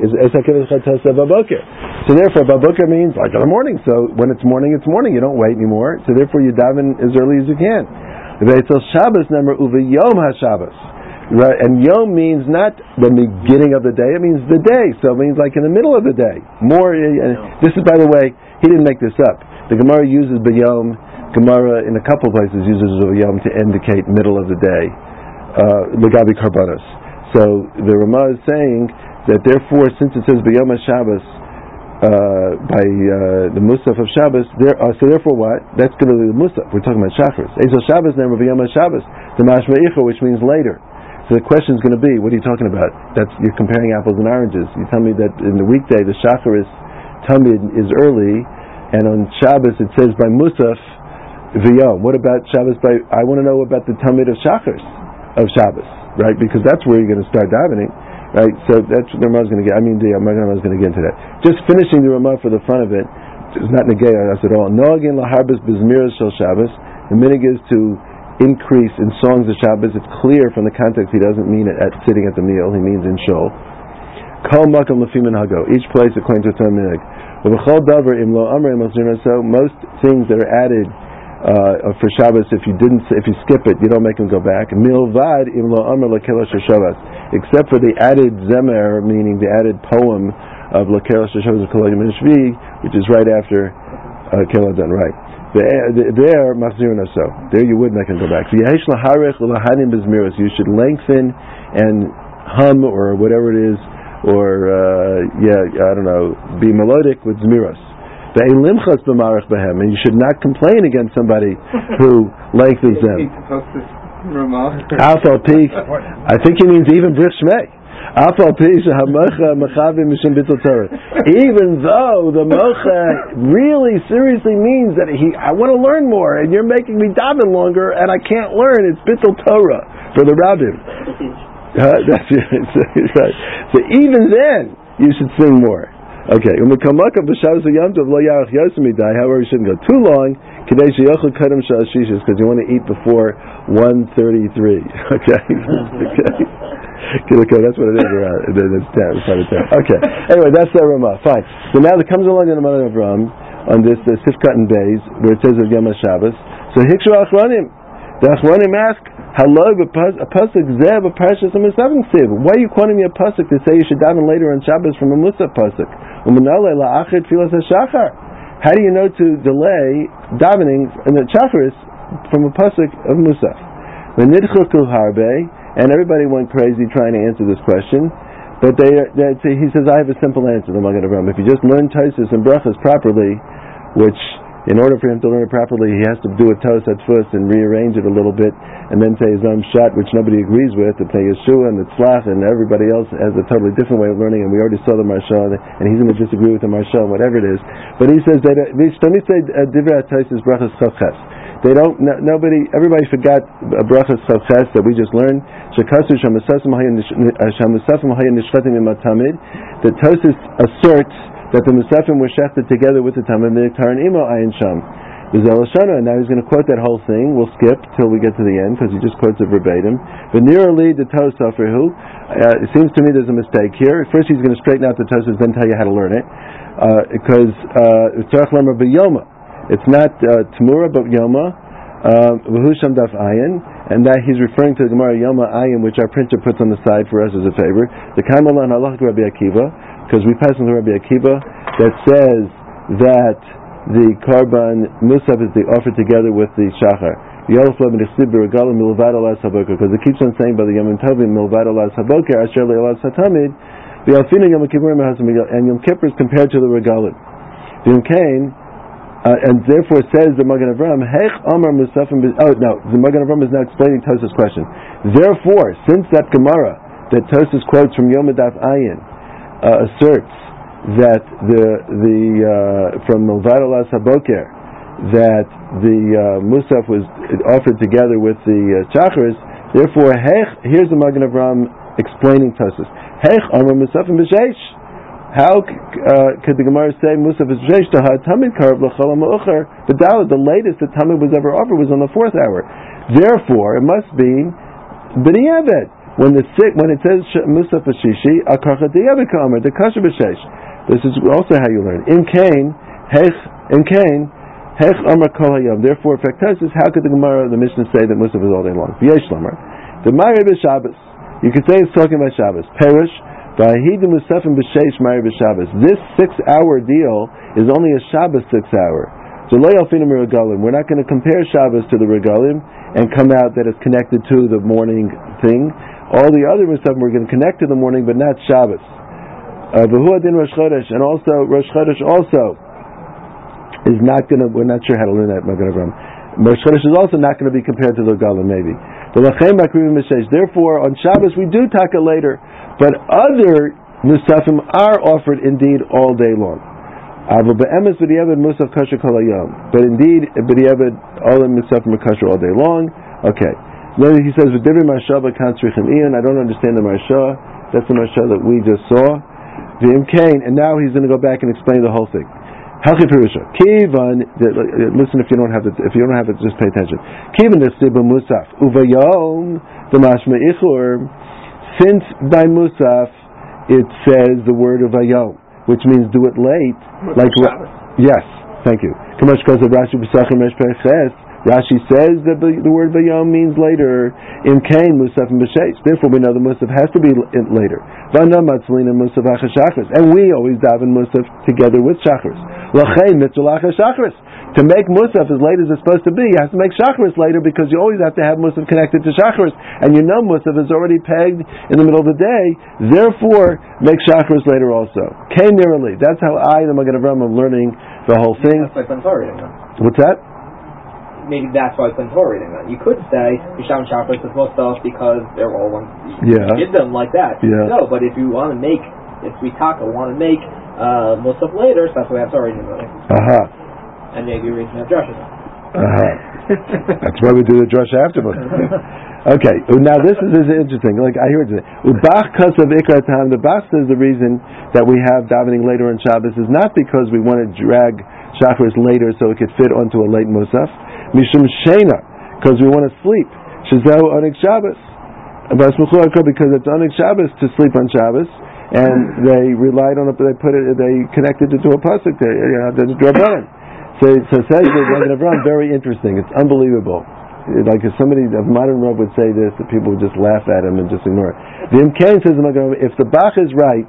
S2: so therefore, baboker means like in the morning. So when it's morning, it's morning. You don't wait anymore. So therefore, you daven as early as you can. Shabbos number uvayom haShabbos. Right, and yom means not the beginning of the day. It means the day. So it means like in the middle of the day. More. This is, by the way, he didn't make this up. The Gemara uses bayom. Gemara in a couple of places uses bayom to indicate middle of the day. Legabi Karbanos. So the Ramah is saying that therefore, since it says B'Yom HaShabbos by the Musaf of Shabbos, so therefore what? That's going to be the Musaf. We're talking about Shachris. Ezel Shabbos never B'Yom HaShabbos. The Mashma Icha, which means later. So the question is going to be, what are you talking about? You're comparing apples and oranges. You tell me that in the weekday the Shacharis Tamid is early, and on Shabbos it says by Musaf V'Yom. What about Shabbos by? I want to know about the Tamid of Shacharis. Of Shabbos, right? Because that's where you're going to start davening, right? So that's what the Ramah is going to get. The Ramah is going to get into that. Just finishing the Ramah for the front of it is not negay us at all. Noagin laharbis bizmiras shel Shabbos. The minig is to increase in songs of Shabbos. It's clear from the context he doesn't mean it at sitting at the meal. He means in shul. Kol makam lefimin hago. Each place according to its own minig. V'chol davar im lo amrei machzirna. So most things that are added for Shabbos, if you skip it, you don't make them go back. Milvad im lo amar lakelos Shabbos, except for the added zemer, meaning the added poem of lakelos Shabbos kolayim shvi, which is right after keladon. Right there, machzirin so. There you would make them go back. So yehesh laharech lahanim bezmiros. You should lengthen and hum or whatever it is, or I don't know, be melodic with zmiros. And you should not complain against somebody who lengthens them. I think he means even Brich Shmei. Even though the mocha really seriously means that I want to learn more, and you're making me daven longer, and I can't learn. It's Bittul Torah for the rabbim. That's right. So even then, you should sing more. Okay, however, you shouldn't go too long, because you want to eat before 1:33. Okay? Okay, that's what it is around. It's 10. Okay. Anyway, that's the Ramah. Fine. So now it comes along in the Magen Avraham on this Sifkat and Beis, where it says of Yom HaShabbos. So Hikshu Achronim. The Achronim ask, Hello, a pasuk zeh b'parshas Musaf siv. Why are you quoting me a pasuk to say you should daven later on Shabbos from a Musaf pasuk? How do you know to delay davening in the Shacharis from a pasuk of Musaf? and everybody went crazy trying to answer this question. But he says, I have a simple answer, the Magen Avraham. If you just learn Tosfos and Brachos properly, which, in order for him to learn it properly, he has to do a Tos HaTfus and rearrange it a little bit, and then say his own shot, which nobody agrees with, the Pnei Yeshua and the Tzlach, and everybody else has a totally different way of learning, and we already saw the Maharsha, and he's going to disagree with the Maharsha, whatever it is. But he says that, Divrei HaTosfos Brachos Chavches. Everybody forgot Brachos Chavches that we just learned. Shekasu Shamusafim Hayan Nishchatim Imatamid. That Tosfos asserts that the Musafim were shechted together with the Tamid Miktar and Imo Ayin Sham. And now he's going to quote that whole thing. We'll skip till we get to the end because he just quotes it verbatim. But nearly the Tosafrihu. It seems to me there's a mistake here. First he's going to straighten out the Tosafos, then tell you how to learn it. Because Tzarech Lamar B'Yoma. It's not Tamura but Yoma. V'Husham Daf Ayin, and that he's referring to the Gemara Yoma Ayin, which our printer puts on the side for us as a favor. The Kamalan Halach Rabbi Akiva, because we pass on to Rabbi Akiva that says that the Karban Musaf is the offer together with the Shachar. Because it keeps on saying by the Yom Tovim Milvad Alas Haboker Asher Le'alas Hatamid V'Alfina Yom Kippurim and Yom Kippur is compared to the Regalim. The Yom Kain. And therefore says the Magen Avraham, the Magen Avraham is now explaining Tosfos' question. Therefore, since that Gemara that Tosfos quotes from Yom Daf Ayin asserts that from Milvad Alas Haboker that the Musaf was offered together with the Chachars, therefore here's the Magen Avraham explaining Tosfos. Amar Musafim b'sheish. How could the Gemara say Musaf is B'sheish Tahad Tamid Karab L'Chol HaMa'ucher? But the latest that Tamid was ever offered was on the 4th hour. Therefore, it must be B'niyaved. When it says Musaf B'shishi, Akarcha D'Yaved Ka'amar, the Kasha B'sheish. This is also how you learn. In Kain, Hech Amar Kol Hayom. Therefore, Faktasis, how could the Gemara, the Mishnah say that Musaf is all day long? V'yesh Lamar. The Ma'ariv is Shabbos. You could say it's talking about Shabbos. Perish. This 6-hour deal is only a Shabbos 6-hour. So we're not going to compare Shabbos to the Regalim and come out that it's connected to the morning thing. All the other stuff we're going to connect to the morning, but not Shabbos. And also Rosh Chodesh also is not going to. We're not sure how to learn that. Rosh Chodesh is also not going to be compared to the Regalim, maybe. Therefore, on Shabbos we do taka later. But other Musafim are offered indeed all day long. But indeed, all the Musafim are kosher all day long. Okay. Then he says, I don't understand the Maharsha. That's the Maharsha that we just saw. And now he's going to go back and explain the whole thing. Listen, if you don't have it, just pay attention. Since by Musaf it says the word of Vayom, which means do it late, yes, thank you. Rashi says that the word Vayom means later. In Kain, Musaf and B'sheish. Therefore, we know the Musaf has to be later. And we always daven Musaf together with Shachris. To make Musaf as late as it's supposed to be, you have to make Shachris later because you always have to have Musaf connected to Shachris. And you know Musaf is already pegged in the middle of the day. Therefore, make Shachris later also. Kain Nirali. That's how the Magen Avraham, am learning the whole thing.
S3: That's like reading that.
S2: What's that?
S3: Maybe that's why it's reading that. You could say Yisham Shachris with Musaf because they're all one. You give them like that.
S2: Yeah.
S3: No, but if you want to make, if we want to make Musaf later, so that's why we have Torah reading. And maybe you're reading a drush.
S2: That's why we do the drush afterwards. Okay, now this is interesting. Like I hear it today. Ubach kasav ikra tam. The Bach says the reason that we have davening later on Shabbos is not because we want to drag Shacharis later so it could fit onto a late Musaf. Mishum sheina, because we want to sleep. Shazau onik Shabbos. Because it's onik Shabbos to sleep on Shabbos, and they relied on it. They connected it to a pasuk. There's a drabanan. So says the Magen Avraham, very interesting. It's unbelievable. Like if somebody, a modern Rav would say this, that people would just laugh at him and just ignore it. The Imkain says the Magen Avraham, if the Bach is right,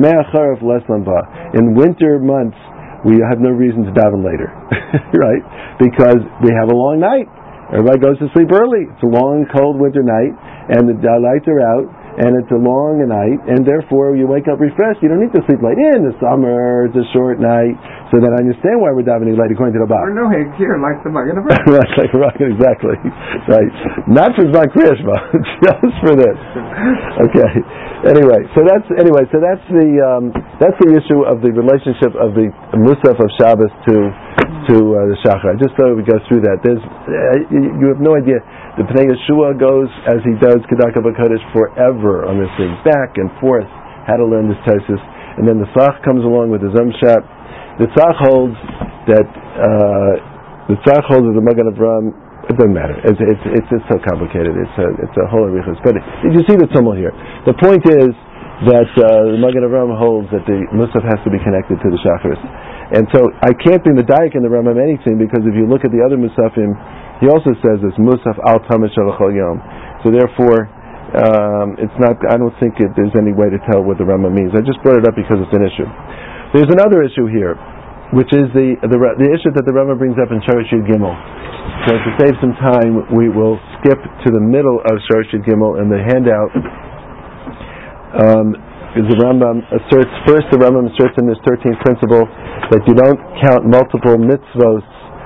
S2: in winter months we have no reason to daven later, right? Because we have a long night. Everybody goes to sleep early. It's a long, cold winter night, and the lights are out, and it's a long night, and therefore you wake up refreshed. You don't need to sleep late. In the summer, it's a short night, so then I understand why we're davening late according to the Bach.
S4: Or no, hey, here, like the Magen
S2: Like exactly. Right. Not for Zman Kriyashma, just for this. Okay. Anyway, so that's the issue of the relationship of the Musaf of Shabbos to the Shachar. I just thought we go through that. You have no idea. The Pnei Yeshua goes as he does Kedaka B'Kodesh forever on this thing, back and forth, how to learn this Tosfos, and then the Tzach comes along with his Shat. The Tzach holds that the Magen Avraham. It doesn't matter. It's just so complicated. It's a whole arichos. But did you see the tumult here? The point is that the Magen Avraham holds that the Musaf has to be connected to the Shacharis. And so I can't be medayik in the Rambam anything, because if you look at the other Musafim, he also says it's Musaf al Tamish Shalachol Yom. So therefore, it's not. I don't think there's any way to tell what the Rambam means. I just brought it up because it's an issue. There's another issue here, which is the issue that the Rambam brings up in Shorosh Yud Gimel. So to save some time, we will skip to the middle of Shorosh Yud Gimel in the handout. The Rambam asserts in this 13th principle that you don't count multiple mitzvos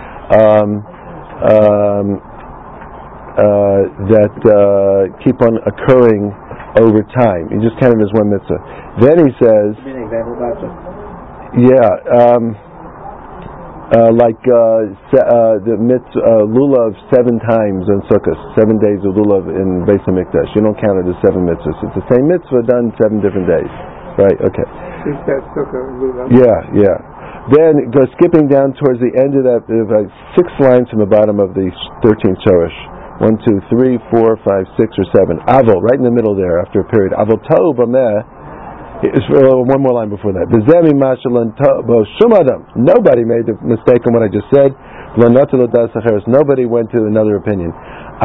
S2: that keep on occurring over time. You just count it as one mitzvah. Then he says,
S3: give me an example about this.
S2: The mitzvah lulav 7 times in Sukkot, 7 days of lulav in Beis Hamikdash. You don't count it as 7 mitzvahs. It's the same mitzvah done 7 different days. Right? Okay.
S4: Is that Sukkot lulav?
S2: Yeah. Then go skipping down towards the end of that, 6 lines from the bottom of the 13th Shorosh. 1, 2, 3, 4, 5, 6, or 7. Avol, right in the middle there, after a period. Avol tov b'meh. One more line before that. Nobody made the mistake on what I just said. Nobody went to another opinion.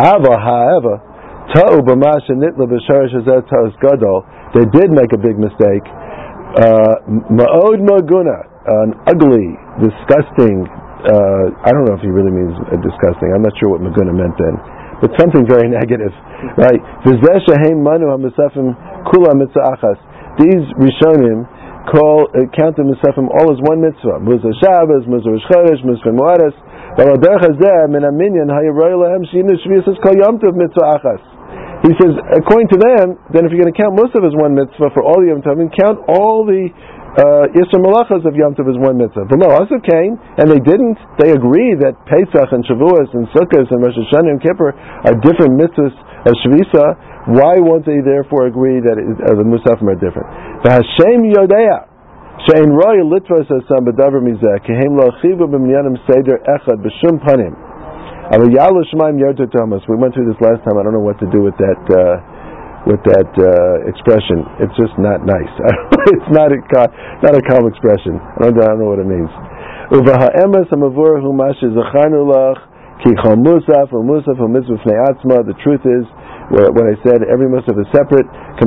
S2: They did make a big mistake. Ma'od maguna, an ugly, disgusting. I don't know if he really means disgusting. I'm not sure what maguna meant then, but something very negative, right? These Rishonim count the Musafim all as one mitzvah. Muzah Shabbos, Muzah Rosh Chodesh, Muzah Moadas. He says, according to them, then if you're going to count Musaf as one mitzvah for all the Yom Tovim, count all the Yisra Malachas of Yom Tov as one mitzvah. But no, also came, and they didn't. They agree that Pesach and Shavuos and Sukkot and Rosh Hashanah and Kippur are different mitzvahs of Shvisa. Why won't they therefore agree that the Musafim are different? V'Hashem Yodea she'en roy litvos asam b'davar mizeh kehem lo chivu b'minyanim seder echad b'shum panim. We went through this last time. I don't know what to do with that expression. It's just not nice. It's not a calm expression. I don't know what it means. The truth is, what I said, every mitzvah is separate.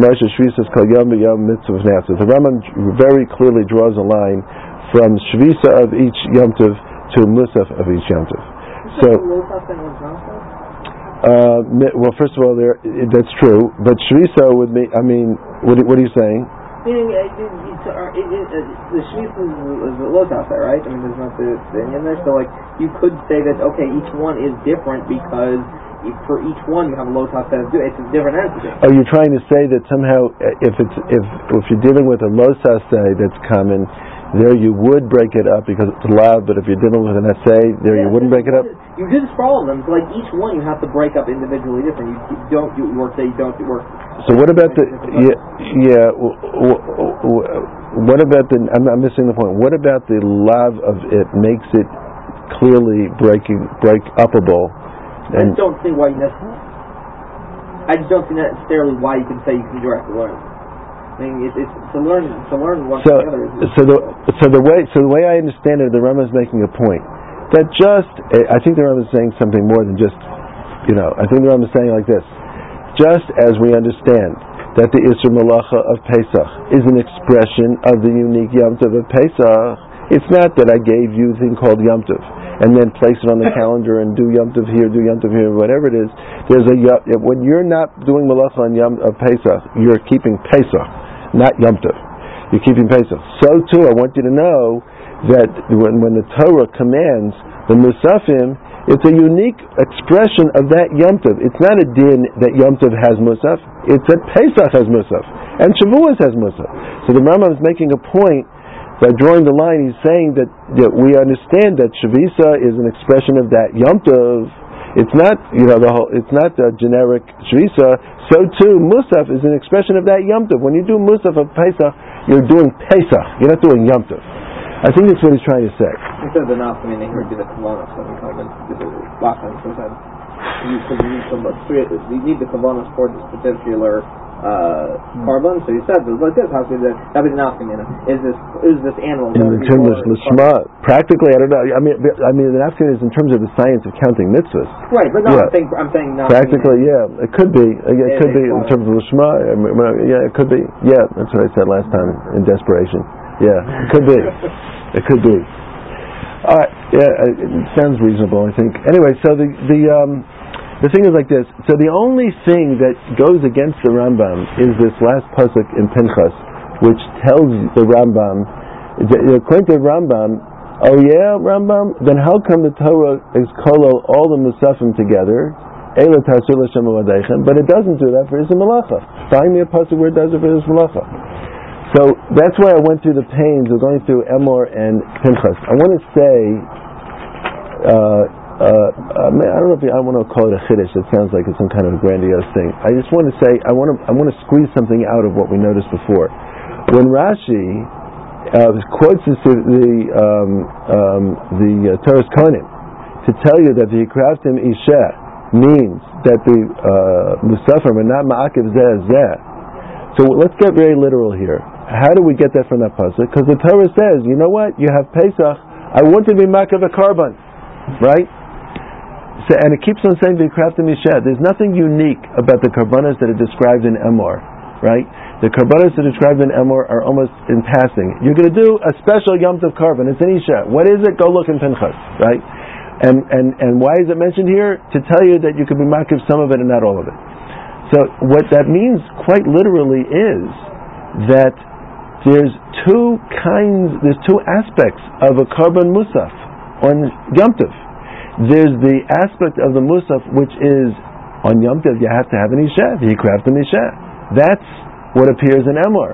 S2: The Rambam very clearly draws a line from Shvisa of each Yom Tov to Musaf of each Yom Tov. So, well, first of all, that's true. But Shvisa would be. I mean, what are you saying?
S3: Meaning, the Shvisa is the Lotaf there, right? I mean, there's not the in there. So, you could say that each one is different because for each one you have a Lotaf that it's a different entity.
S2: Oh, you're trying to say that somehow if you're dealing with a Lotaf that's common, there you would break it up because it's allowed, but if you're dealing with an essay, you wouldn't break it up?
S3: You do this for all of them. So each one you have to break up individually different. You don't do work, say you don't do work.
S2: So what about what about I'm missing the point. What about the lav of it makes it clearly break upable?
S3: I just don't see why you necessarily why you can say you can directly learn. I mean, it's to learn one from the other. So the way I understand it, the Rambam is making a point that I think the Rambam is saying something more than just, I think the Rambam is saying like this: just as we understand that the Isra Malacha of Pesach is an expression of the unique Yom Tov of Pesach, it's not that I gave you a thing called Yom Tov.
S2: and then place it on the calendar and do Yom Tov here, whatever it is. When you're not doing Malacha on Yom Pesach, you're keeping Pesach, not Yom Tov. You're keeping Pesach. So too, I want you to know that when the Torah commands the Musafim, it's a unique expression of that Yom Tov. It's not a din that Yom Tov has Musaf, it's that Pesach has Musaf, and Shavuos has Musaf. So the Rambam is making a point by drawing the line. He's saying that we understand that Shavisa is an expression of that Yom Tov. It's not, it's not a generic Shavisa. So too, Musaf is an expression of that Yom Tov. When you do Musaf of Pesach, you're doing Pesach. You're not doing Yom Tov. I think that's what he's trying to say.
S3: He said the Nafkamina here would be the Kavanas when we come into the last time. Sometimes you need the Kavanas for this particular carbon. So he said, like this, how should that be the Nafkamina? Is this animal?
S2: In terms of Lishma, practically, I don't know. I mean, the Nafkamina is in terms of the science of counting mitzvahs.
S3: Right, but no, yeah. I'm saying Nafkamina.
S2: Practically, yeah. It could be. It could be in terms of Lishma. Yeah, it could be. Yeah, that's what I said last time in desperation. Yeah, it could be. It could be. Yeah, it sounds reasonable, I think. Anyway, so the thing is like this. So the only thing that goes against the Rambam is this last pasuk in Pinchas, which tells the Rambam, according to the Rambam, oh yeah, Rambam, then how come the Torah is kolol all the Musafim together? Eila Tasur L'Shem Avadeichem, but it doesn't do that for Ism Malacha. Find me a pasuk where it does it for Ism Malacha. So that's why I went through the pains of going through Emor and Pinchas. I want to say, I don't know if I want to call it a chiddush. It sounds like it's some kind of grandiose thing. I just want to say, I want to squeeze something out of what we noticed before. When Rashi quotes the Torah's Kohanim to tell you that the Yikraftim Isha means that the Musafim are not Ma'akiv Zeh. So let's get very literal here. How do we get that from that pasuk? Because the Torah says, you know what? You have Pesach. I want to be Ma'akiv a carbon, right? So, and it keeps on saying V'yikraftem Isha. There's nothing unique about the karbanos that are described in Emor, right? The karbanos that are described in Emor are almost in passing. You're going to do a special Yom Tov carbon. It's an Isha. What is it? Go look in Pinchas, right? And why is it mentioned here? To tell you that you can be Ma'akiv some of it and not all of it. So what that means quite literally is that there's two aspects of a carbon musaf on Yom Tov. There's the aspect of the musaf which is on Yom Tov you have to have an Isha, you craft an Isha. That's what appears in Emor.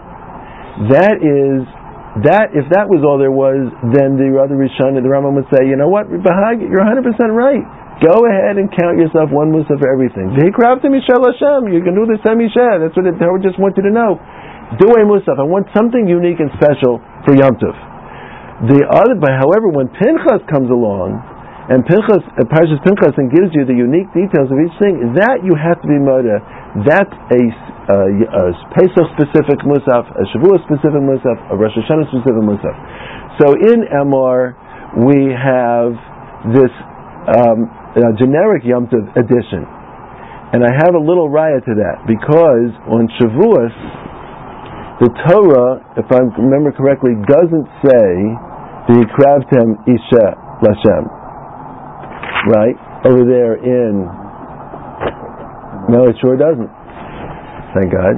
S2: If that was all there was, then the other Rishon, the Rambam would say, you know what, Bahag, you're 100% right. Go ahead and count yourself one musaf for everything. You can do the same Isha. That's what I just want you to know. Do a musaf. I want something unique and special for Yom Tov. However, when Pinchas comes along, and Parshas Pinchas, and gives you the unique details of each thing, that you have to be moda. That's a Pesach specific musaf, a Shavuot specific musaf, a Rosh Hashanah specific musaf. So in Emor we have this generic Yom Tov edition, and I have a little raya to that because on Shavuos the Torah, if I remember correctly, doesn't say V'yikraftem Isha L'Shem. Right? Over there in... No, it sure doesn't. Thank God.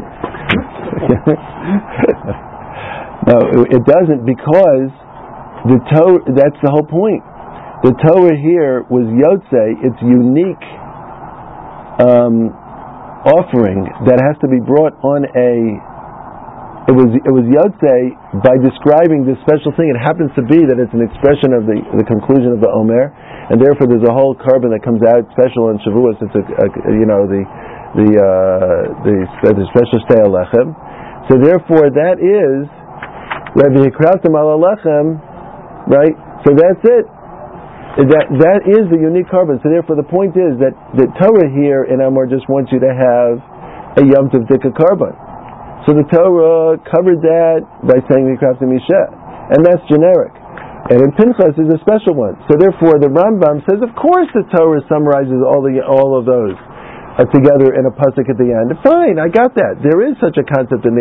S2: No, it doesn't because the Torah, that's the whole point. The Torah here was Yotzei, it's unique offering that has to be brought on a... It was Yotzei by describing this special thing. It happens to be that it's an expression of the conclusion of the Omer, and therefore there's a whole carbon that comes out special in Shavuos. It's the special Shtei Alechem. So therefore that is Rabbi Yikraftem Al Alechem, right? So that's it. That is the unique carbon. So therefore the point is that the Torah here in Amor just wants you to have a Yom Tov Dika carbon. So the Torah covered that by saying V'yikraftem Isha, and that's generic. And in Pinchas is a special one. So therefore, the Rambam says, of course, the Torah summarizes all of those. together in a pasuk at the end. Fine, I got that. There is such a concept in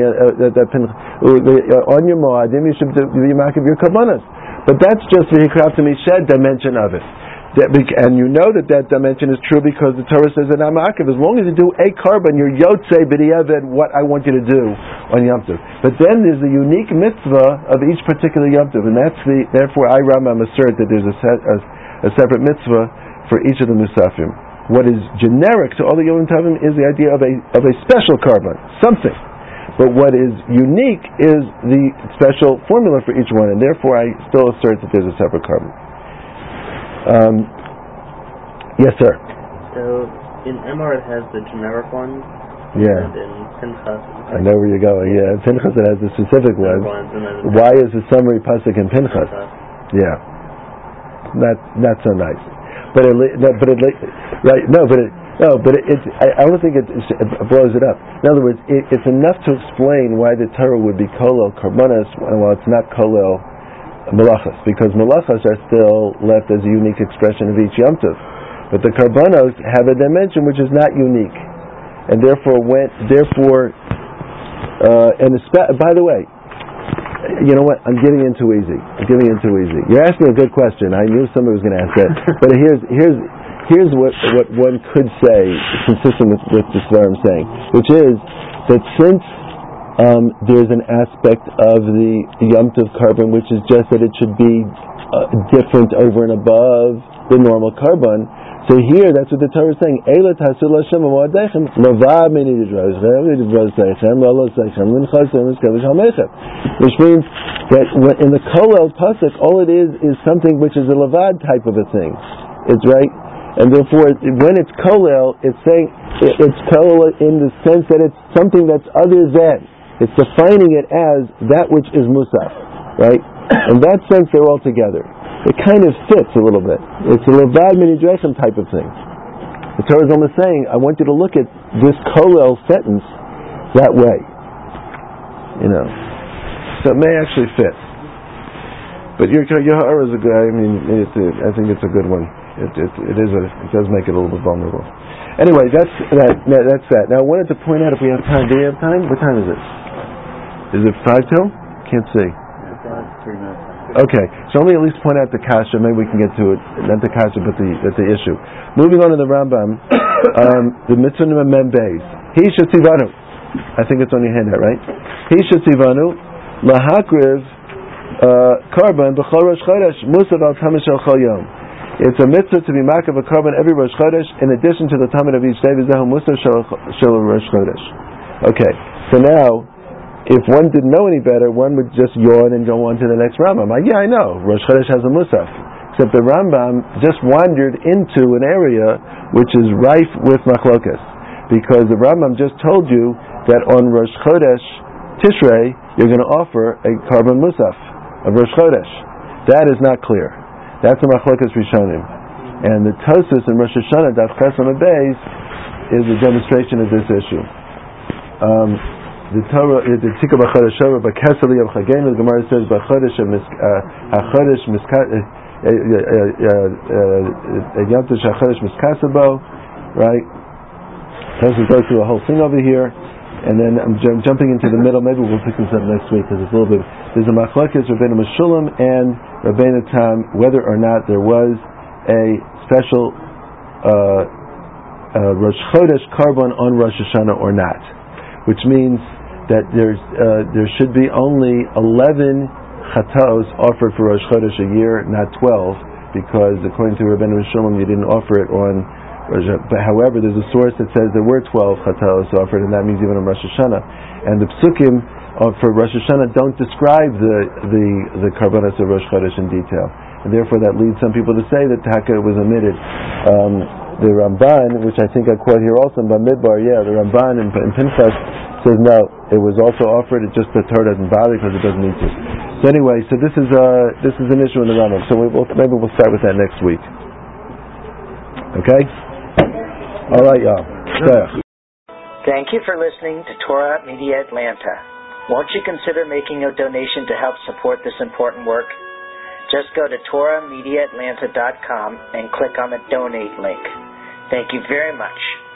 S2: on your moadim you should be makiv your karbanos, but that's just the hikraf mished dimension of it. And you know that dimension is true because the Torah says that I'm makiv. As long as you do a carbon, you're yotzei b'diavad what I want you to do on Yom Tov. But then there's the unique mitzvah of each particular Yom Tov, and therefore I Rambam assert that there's a separate mitzvah for each of the musafim. What is generic to all the Yom Tovim is the idea of a special carbon, something. But what is unique is the special formula for each one, and therefore I still assert that there's a separate carbon. Yes, sir.
S5: So in Emor it has the generic one.
S2: Yeah.
S5: And in Pinchas,
S2: I know where you're going. Yeah, in Pinchas it has the specific one. Why is the summary pasuk in Pinchas? Yeah, not so nice. I don't think it blows it up. In other words, it's enough to explain why the Torah would be kolel karbanos while it's not kolel malachas, because malachas are still left as a unique expression of each Yom Tov, but the karbanos have a dimension which is not unique, and therefore by the way, you know what? I'm giving in too easy. You're asking a good question. I knew somebody was going to ask that. But here's what one could say, consistent with this what I'm saying, which is that since there's an aspect of the Yom Tov carbon which is just that it should be different over and above the normal carbon. So here, that's what the Torah is saying. Which means that in the Kolel pasuk, all it is something which is a levad type of a thing. It's right, and therefore, when it's Kolel, it's saying it's Kolel in the sense that it's something that's other than. It's defining it as that which is Musaf, right? In that sense, they're all together. It kind of fits a little bit. It's a levad minidreshem type of thing. The Torah is almost saying, I want you to look at this kolel sentence that way. So it may actually fit. But your ha'ara is a good. I think it's a good one. It does make it a little bit vulnerable. Anyway, that's that. Now I wanted to point out if we have time. Do we have time? What time is it? Is it 5 till? Can't see.
S5: 3 minutes.
S2: Okay, so let me at least point out the kasha. Maybe we can get to it. Not the kasha, but the issue. Moving on to the Rambam, the mitzvah mem beis. He shetzivanu. I think it's on your handout, right? He shetzivanu lahakriv karban b'chol rosh chodesh musav al tamid shel chol yom. It's a mitzvah to be makav a karban every rosh chodesh in addition to the tamid of each day. V'zehu musav shel rosh chodesh. Okay, so now, if one didn't know any better, one would just yawn and go on to the next Rambam. I know, Rosh Chodesh has a Musaf. Except the Rambam just wandered into an area which is rife with machlokas. Because the Rambam just told you that on Rosh Chodesh Tishrei, you're going to offer a carbon Musaf of Rosh Chodesh. That is not clear. That's a machlokas Rishonim. And the Tosfos in Rosh Hashanah, Daf Ches Amud Beis, is a demonstration of this issue. The Torah, the Tzika B'Chodesh Shava B'Kesel Yom Chagenu. The Gemara says B'Chodesh HaChodesh Yom Tov HaChodesh Miskasabo, right? Let's go through a whole thing over here, and then I'm jumping into the middle. Maybe we'll pick this up next week because it's a little bit. There's a machlokes Rabbeinu Meshulam and Rabbeinu Tam whether or not there was a special Rosh Chodesh carbon on Rosh Hashanah or not, which means that there should be only 11 chatos offered for Rosh Chodesh a year, not 12, because according to Rabbeinu Meshulam, you didn't offer it on Rosh Hashanah. But however, there's a source that says there were 12 chatos offered, and that means even on Rosh Hashanah. And the psukim for Rosh Hashanah don't describe the karbanos of Rosh Chodesh in detail, and therefore that leads some people to say that Taka was omitted. The Ramban, which I think I quote here also in Bamidbar, the Ramban in Pinchas says no, it was also offered. It just the Torah doesn't bother because it doesn't need to. So anyway, so this is an issue in the Rambam. So maybe we'll start with that next week. Okay. All right, y'all.
S1: Thank you for listening to Torah Media Atlanta. Won't you consider making a donation to help support this important work? Just go to TorahMediaAtlanta.com and click on the donate link. Thank you very much.